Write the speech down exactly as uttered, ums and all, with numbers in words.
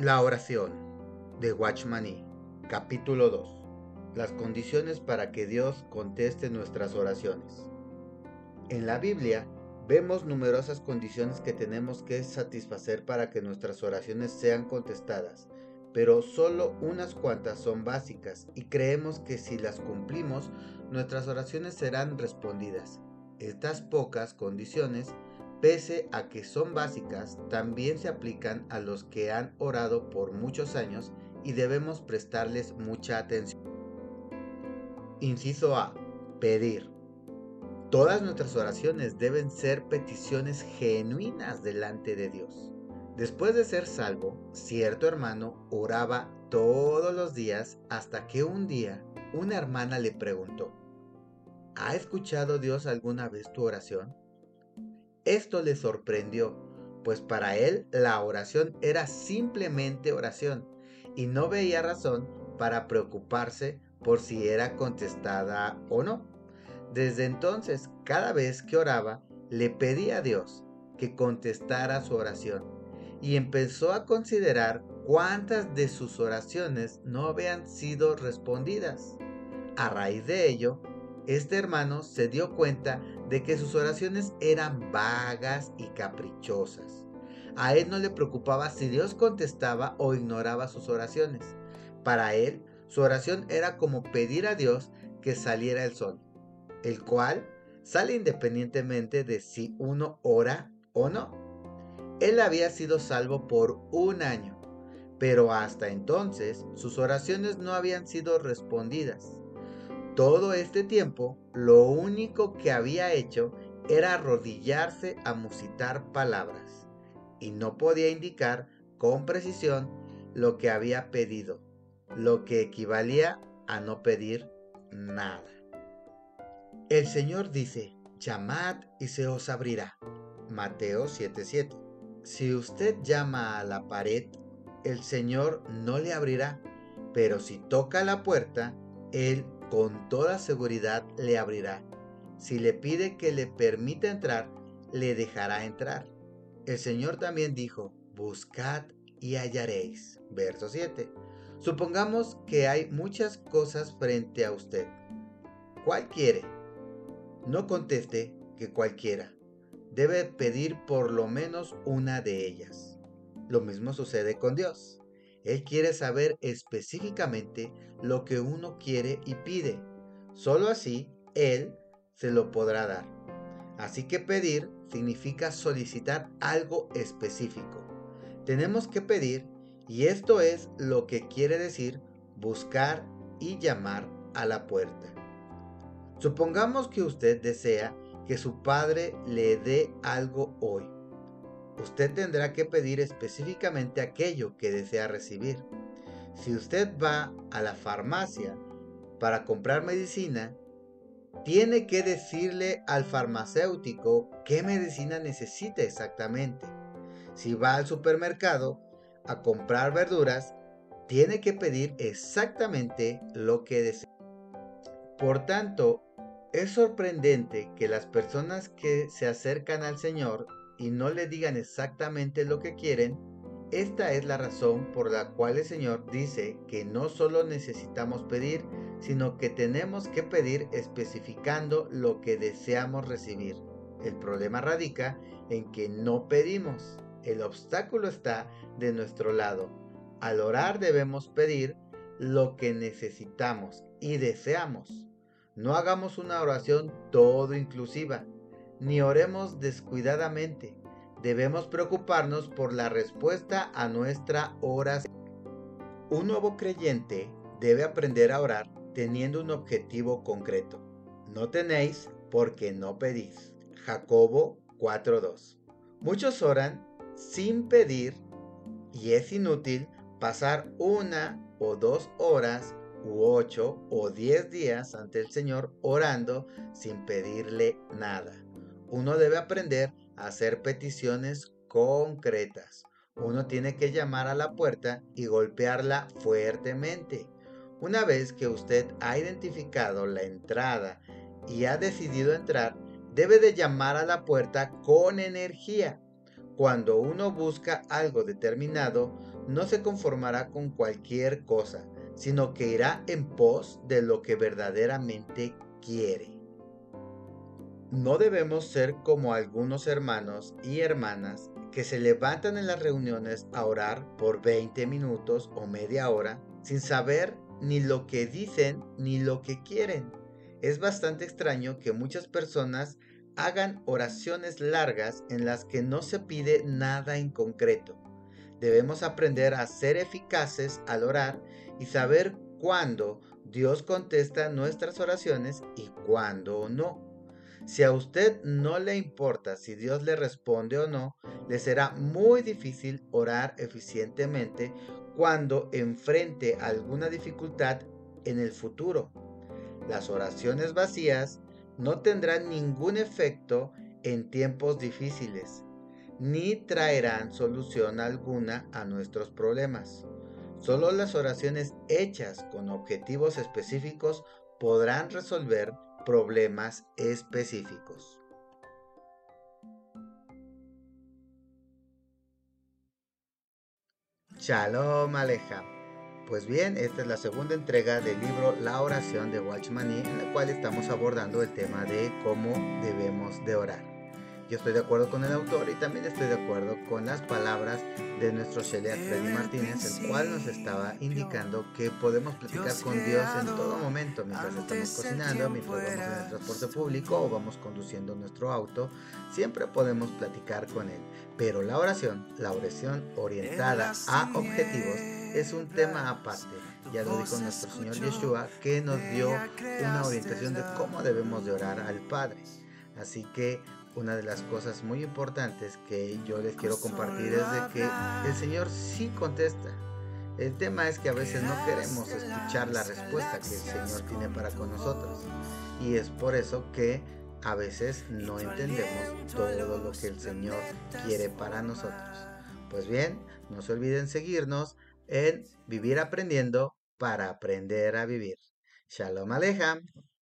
La oración de Watchman Nee, capítulo dos. Las condiciones para que Dios conteste nuestras oraciones. En la Biblia vemos numerosas condiciones que tenemos que satisfacer para que nuestras oraciones sean contestadas, pero solo unas cuantas son básicas y creemos que si las cumplimos, nuestras oraciones serán respondidas. Estas pocas condiciones, pese a que son básicas, también se aplican a los que han orado por muchos años y debemos prestarles mucha atención. Inciso A. Pedir. Todas nuestras oraciones deben ser peticiones genuinas delante de Dios. Después de ser salvo, cierto hermano oraba todos los días hasta que un día una hermana le preguntó: ¿ha escuchado Dios alguna vez tu oración? Esto le sorprendió, pues para él la oración era simplemente oración y no veía razón para preocuparse por si era contestada o no. Desde entonces, cada vez que oraba, le pedía a Dios que contestara su oración y empezó a considerar cuántas de sus oraciones no habían sido respondidas. A raíz de ello, este hermano se dio cuenta de que sus oraciones eran vagas y caprichosas. A él no le preocupaba si Dios contestaba o ignoraba sus oraciones. Para él, su oración era como pedir a Dios que saliera el sol, el cual sale independientemente de si uno ora o no. Él había sido salvo por un año, pero hasta entonces sus oraciones no habían sido respondidas. Todo este tiempo, lo único que había hecho era arrodillarse a musitar palabras, y no podía indicar con precisión lo que había pedido, lo que equivalía a no pedir nada. El Señor dice: llamad y se os abrirá. Mateo siete siete. Si usted llama a la pared, el Señor no le abrirá, pero si toca la puerta, Él con toda seguridad le abrirá. Si le pide que le permita entrar, le dejará entrar. El Señor también dijo: buscad y hallaréis. Verso siete. Supongamos que hay muchas cosas frente a usted. ¿Cuál quiere? No conteste que cualquiera. Debe pedir por lo menos una de ellas. Lo mismo sucede con Dios. Él quiere saber específicamente lo que uno quiere y pide. Solo así Él se lo podrá dar. Así que pedir significa solicitar algo específico. Tenemos que pedir, y esto es lo que quiere decir buscar y llamar a la puerta. Supongamos que usted desea que su padre le dé algo hoy. Usted tendrá que pedir específicamente aquello que desea recibir. Si usted va a la farmacia para comprar medicina, tiene que decirle al farmacéutico qué medicina necesita exactamente. Si va al supermercado a comprar verduras, tiene que pedir exactamente lo que desea. Por tanto, es sorprendente que las personas que se acercan al Señor y no le digan exactamente lo que quieren. Esta es la razón por la cual el Señor dice que no solo necesitamos pedir, sino que tenemos que pedir especificando lo que deseamos recibir. El problema radica en que no pedimos. El obstáculo está de nuestro lado. Al orar debemos pedir lo que necesitamos y deseamos. No hagamos una oración todo inclusiva, ni oremos descuidadamente. Debemos preocuparnos por la respuesta a nuestra oración. Un nuevo creyente debe aprender a orar teniendo un objetivo concreto. No tenéis porque no pedís. Jacobo cuatro dos. Muchos oran sin pedir y es inútil pasar una o dos horas u ocho o diez días ante el Señor orando sin pedirle nada. Uno debe aprender a hacer peticiones concretas. Uno tiene que llamar a la puerta y golpearla fuertemente. Una vez que usted ha identificado la entrada y ha decidido entrar, debe de llamar a la puerta con energía. Cuando uno busca algo determinado, no se conformará con cualquier cosa, sino que irá en pos de lo que verdaderamente quiere. No debemos ser como algunos hermanos y hermanas que se levantan en las reuniones a orar por veinte minutos o media hora sin saber ni lo que dicen ni lo que quieren. Es bastante extraño que muchas personas hagan oraciones largas en las que no se pide nada en concreto. Debemos aprender a ser eficaces al orar y saber cuándo Dios contesta nuestras oraciones y cuándo no. Si a usted no le importa si Dios le responde o no, le será muy difícil orar eficientemente cuando enfrente alguna dificultad en el futuro. Las oraciones vacías no tendrán ningún efecto en tiempos difíciles, ni traerán solución alguna a nuestros problemas. Solo las oraciones hechas con objetivos específicos podrán resolver problemas específicos. Shalom Aleja. Pues bien, esta es la segunda entrega del libro La oración de Watchman Nee, en la cual estamos abordando el tema de cómo debemos de orar. Yo estoy de acuerdo con el autor y también estoy de acuerdo con las palabras de nuestro Sheliach Freddy Martínez, el cual nos estaba indicando que podemos platicar con Dios en todo momento, mientras estamos cocinando, mientras vamos en el transporte público o vamos conduciendo nuestro auto, siempre podemos platicar con Él. Pero la oración, la oración orientada a objetivos, es un tema aparte. Ya lo dijo nuestro Señor Yeshua, que nos dio una orientación de cómo debemos de orar al Padre. Así que una de las cosas muy importantes que yo les quiero compartir es de que el Señor sí contesta. El tema es que a veces no queremos escuchar la respuesta que el Señor tiene para con nosotros. Y es por eso que a veces no entendemos todo lo que el Señor quiere para nosotros. Pues bien, no se olviden seguirnos en Vivir Aprendiendo para aprender a vivir. Shalom Alejem.